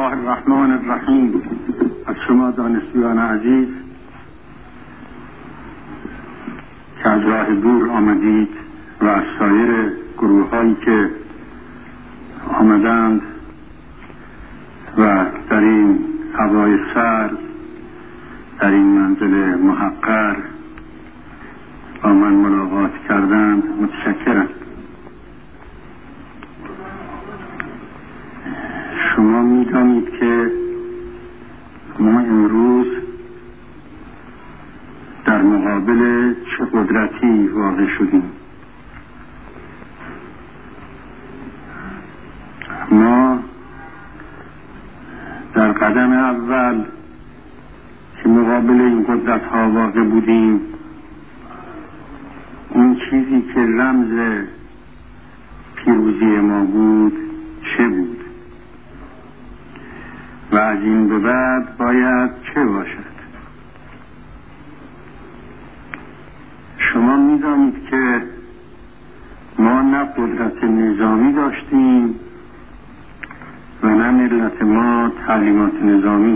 الله الرحمن الرحیم. از شما دانشجویان عزیز که از راه دور آمدید و از سایر گروه هایی که آمدند و در این هوای سرد در این منزل محقر با من ملاقات کردند، متشکرم. شما می‌دانید که ما امروز در مقابل چه قدرتی واقع شدیم. ما در قدم اول که مقابل این قدرت ها واقع بودیم، اون چیزی که رمز پیروزی ما بود چه بود و از این به بعد باید چه باشد؟ شما می‌دانید که ما نه قدرت نظامی داشتیم و نه ملت ما تعلیمات نظامی.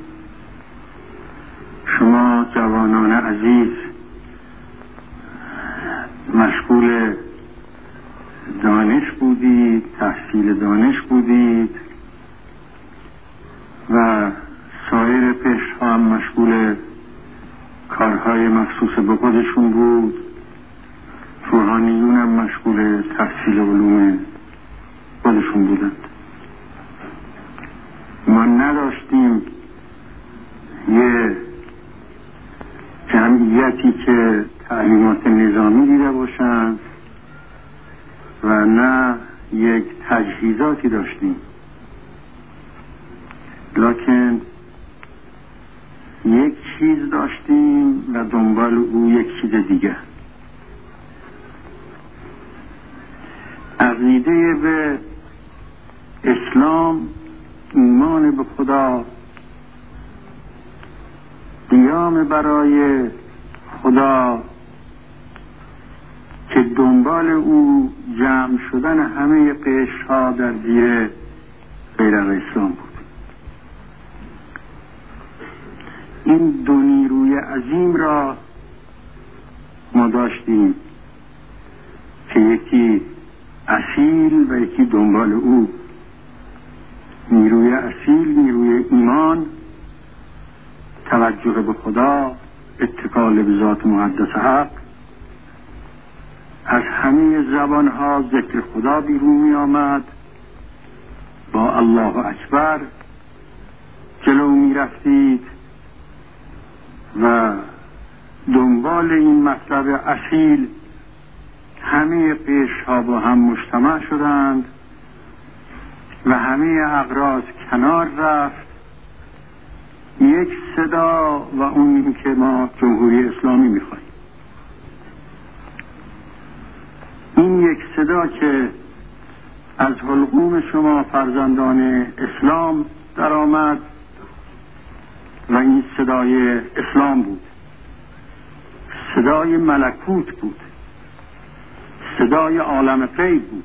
شما جوانان عزیز مشغول دانش بودید، تحصیل دانش بودید و سایر قشرها هم مشغول کارهای مخصوص به خودشون بود. روحانیون هم مشغول تحصیل علوم خودشون بودند. ما نداشتیم یه جمعیتی که تعلیمات نظامی دیده باشند و نه یک تجهیزاتی داشتیم، لکن یک چیز داشتیم و دنبال او یک چیز دیگه. عقیده به اسلام، ایمان به خدا، قیام برای خدا که دنبال او جمع شدن همه قشرها در زیر بیرق اسلام بود. این دو نیروی عظیم را ما داشتیم که یکی اصیل و یکی دنبال او. نیروی اصیل نیروی ایمان، توجه به خدا، اتکال به ذات مقدس حق. از همه زبانها ذکر خدا بیرون می آمد، با الله اکبر جلو می رفتید و دنبال این مطلب اصیل همه قشرها با هم مجتمع شدند و همه اغراض کنار رفت. یک صدا و اون این که ما جمهوری اسلامی میخوایم. این یک صدا که از حلقوم شما فرزندان اسلام در آمد و این صدای اسلام بود، صدای ملکوت بود، صدای عالم غیب بود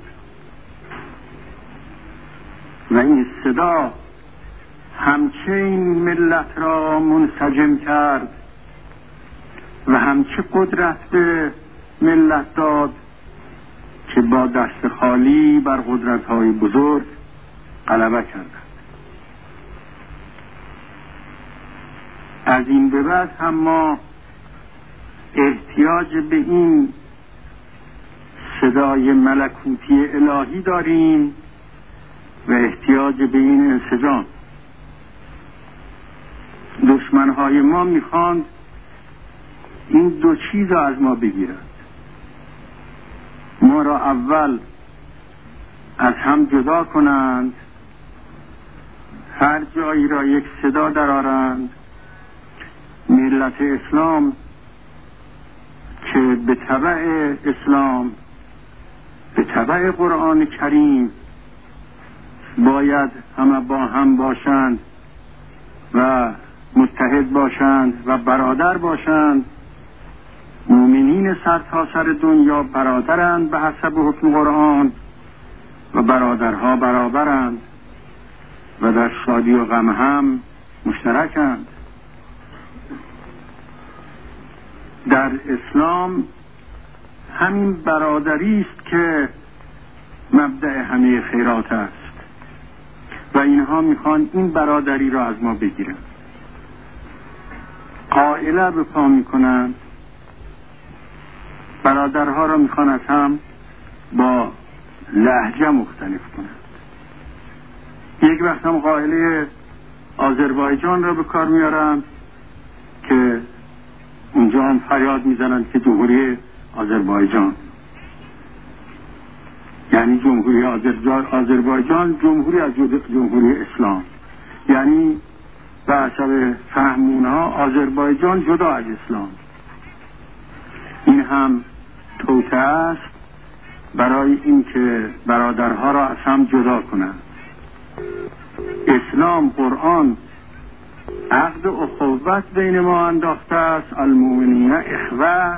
و این صدا همچه این ملت را منسجم کرد و همچه قدرت به ملت داد که با دست خالی بر قدرت‌های بزرگ غلبه کردند. از این به بعد هم ما احتیاج به این صدای ملکوتی الهی داریم و احتیاج به این انسجام. دشمنهای ما میخواند این دو چیز را از ما بگیرند. ما را اول از هم جدا کنند، هر جایی را یک صدا درآورند. ملت اسلام که به تبع اسلام، به تبع قرآن کریم باید همه با هم باشند و متحد باشند و برادر باشند. مؤمنین سرتاسر دنیا برادرند به حسب حکم قرآن و برادرها برابرند و و در شادی و غم هم مشترکند. در اسلام همین برادری است که مبدأ همه خیرات است و اینها میخوان این برادری را از ما بگیرن. قائله به پا میکنن، برادرها را میخوان از هم با لهجه مختلف کنند. یک وقت هم قائله آذربایجان را به کار میارند که اونجا هم فریاد میزنند که جمهوری آذربایجان، یعنی جمهوری آذربایجان جمهوری از جمهوری اسلام، یعنی به حسب فهمونها آذربایجان جدا از اسلام. این هم توطئه است برای اینکه برادرها را از هم جدا کنند. اسلام، قرآن عقد اخوت بین ما انداخته است. المؤمنین اخوه،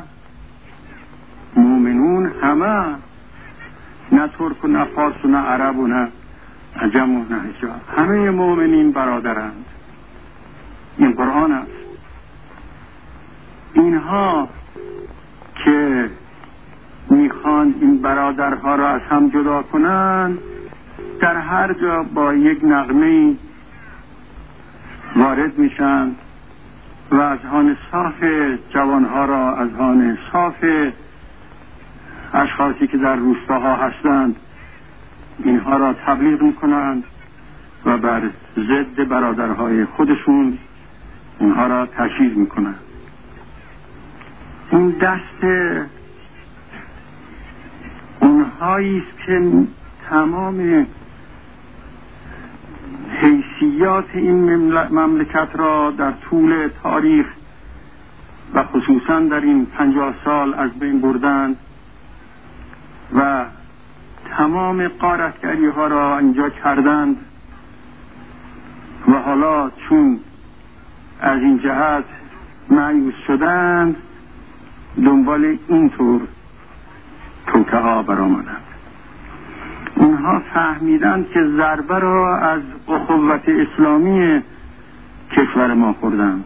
مؤمنون همه، نه ترک و نه فارس و نه عرب و نه عجم و نه حجاب، همه مؤمنین برادرند. این قرآن است. اینها که میخوان این برادرها را از هم جدا کنند، در هر جا با یک نغمه وارد میشن و اذهان صاف جوانها را، اذهان صاف اشخاصی که در روستاها هستند، اینها را تبلیغ میکنند و بر ضد برادرهای خودشون اینها را تشویق میکنند. این دست اونهایی است که تمام حیثیات این مملکت را در طول تاریخ و خصوصا در این 50 سال از بین بردند و تمام غارتگری ها را اینجا کردند و حالا چون از این جهت مایوس شدند دنبال اینطور توطئه ها برآمدند. اونها فهمیدند که ضربه را از اخوت اسلامی کشور ما خوردند.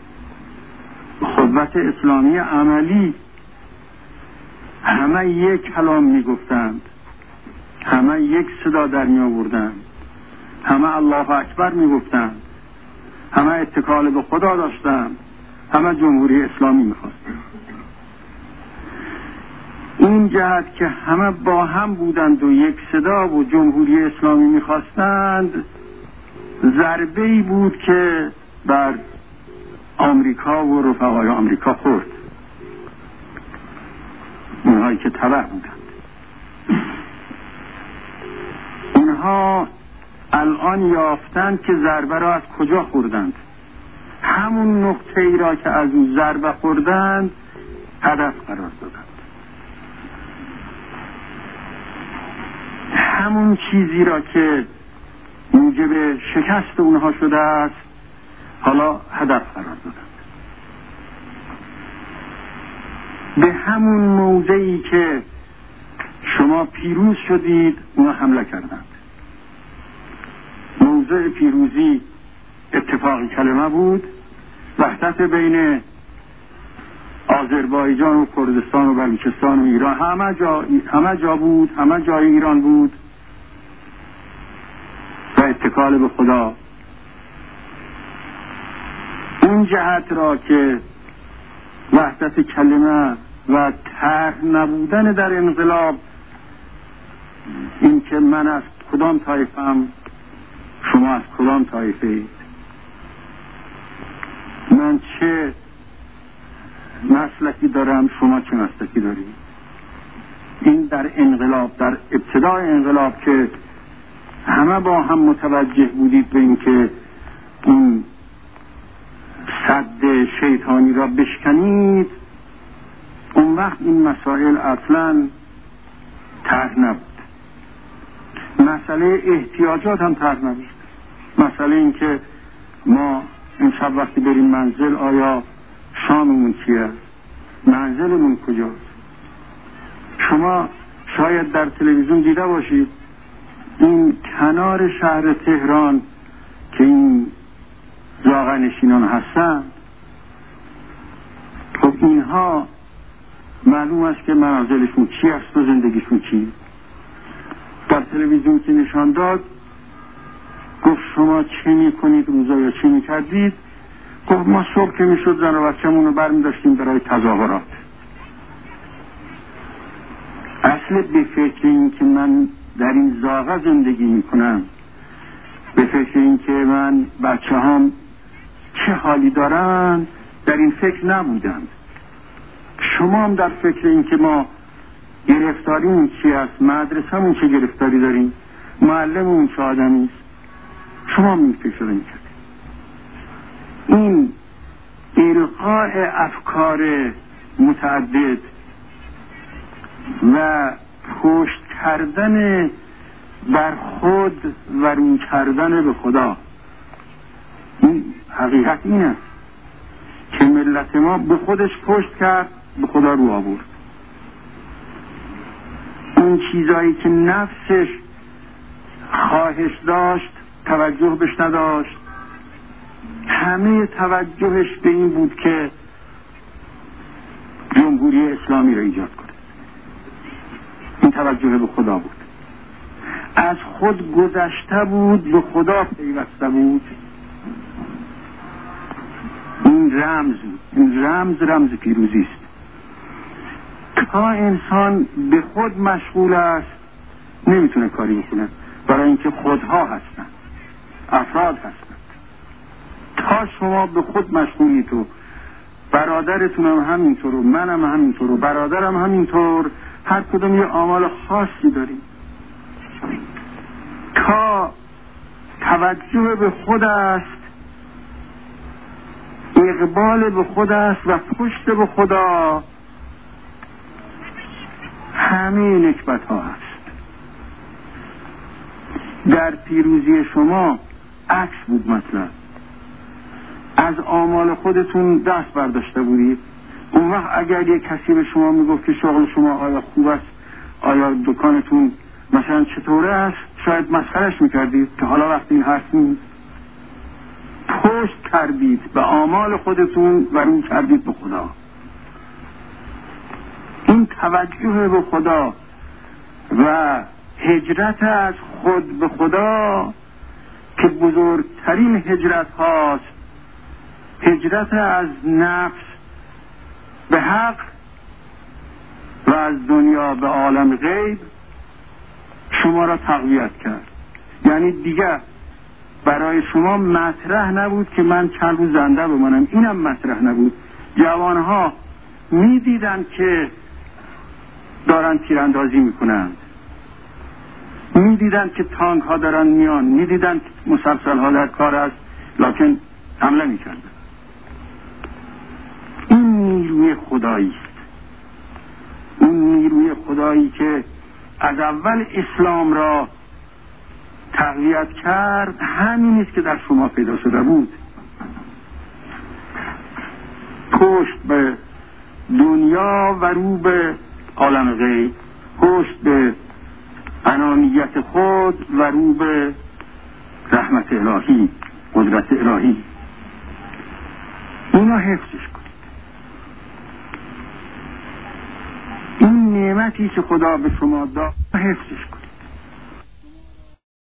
اخوت اسلامی عملی، همه یک کلام میگفتند، همه یک صدا در می آوردند، همه الله اکبر میگفتند، همه اتکال به خدا داشتند، همه جمهوری اسلامی میخواستند. این جهت که همه با هم بودند و یک صدا و جمهوری اسلامی میخواستند، ضربه‌ای بود که بر آمریکا و رفقای آمریکا خورد، اونهایی که تبع بودند. اونها الان یافتند که ضربه را از کجا خوردند. همون نقطه ای را که از اون ضربه خوردند هدف قرار دادند. همون چیزی را که موجب شکست اونها شده است حالا هدف قرار دادند. به همون موضعی که شما پیروز شدید اونها حمله کردند. موضع پیروزی اتفاقی کلمه بود، وحدت بین آذربایجان و کردستان و بلوچستان و ایران، همه جا بود، همه جای ایران بود و اتکال به خدا. اون جهت را که وحدت کلمه و طرح نبودن در انقلاب، این که من از کدام طایفه‌ام، شما از کدام طایفه اید، من چه مسلکی دارم، شما چه مسلکی دارید. این در انقلاب، در ابتدای انقلاب که همه با هم متوجه بودید به این که این سد شیطانی را بشکنید، اون وقت این مسائل اصلا طرح نبود. مسئله احتیاجات هم طرح نبود. مسئله این که ما امشب وقتی بریم منزل آیا شاممون چیه؟ منزلمون کجاست؟ شما شاید در تلویزیون دیده باشید این کنار شهر تهران که این زاغه‌نشینان هستند، خب اینها معلوم است که منازلشون چی است و زندگیشون چی. در تلویزیون که نشان داد گفت شما چه میکنید روزا یا چه میکردید؟ گفت ما صبح که میشد زن و بچه‌مون رو برمی داشتیم برای تظاهرات. اصل به فکر این که من در این زاغه زندگی میکنم، به فکر این که من بچه هم چه حالی دارن، در این فکر نبودند. شما هم در فکر این که ما گرفتاریمون چی است، مدرسه‌مون چه گرفتاری داریم، معلممون چه آدمی است، شما هم این فکر رو میکردید. این القاء افکار متعدد و پشت کردن بر خود و رو کردن به خدا، این حقیقت این است که ملت ما به خودش پشت کرد، به خدا رو آورد. اون چیزایی که نفسش خواهش داشت توجه بهش نداشت، همه توجهش به این بود که جمهوری اسلامی را ایجاد کنه. این توجه به خدا بود. از خود گذشته بود، به خدا پیوسته بود. این رمز پیروزی است. تا انسان به خود مشغول است نمیتونه کاری بکنه، برای اینکه خودها هستن، افراد هستن. تا شما به خود مشغولید و برادرتون هم همینطور و منم همینطور و برادرم همینطور، هر کدوم یه آمال خاصی داریم. تا توجه به خود است، اقبال به خود است و پشت به خدا، همه نکبت ها هست. در پیروزی شما عکس بود مطلب. از آمال خودتون دست برداشته بودید. اون وقت اگر یک کسی به شما میگفت که شغل شما آیا خوب است، آیا دکانتون مثلا چطوره است، شاید مسخرش میکردید، که حالا وقتی این حرف نیست، پشت کردید به آمال خودتون و رو کردید به خدا. این توجه به خدا و هجرت از خود به خدا که بزرگترین هجرت هاست، هجرت از نفس به حق و از دنیا به عالم غیب، شما را تقویت کرد. یعنی دیگه برای شما مطرح نبود که من چند روز زنده بمانم، اینم مطرح نبود. جوانها میدیدن که دارن تیراندازی میکنند، میدیدن که تانک ها دارن میان، میدیدن که مسلسل ها در کار است، لکن حمله میکردن. این نیروی خدایی است. اون نیروی خدایی که از اول اسلام را تقویت کرد، همین است که در شما پیدا شده بود. پشت به دنیا و رو به عالم غیب، پشت به انانیت خود و رو به رحمت الهی، قدرت الهی. اینا حفظش کنید. این نعمتی که خدا به شما داد حفظش کنید.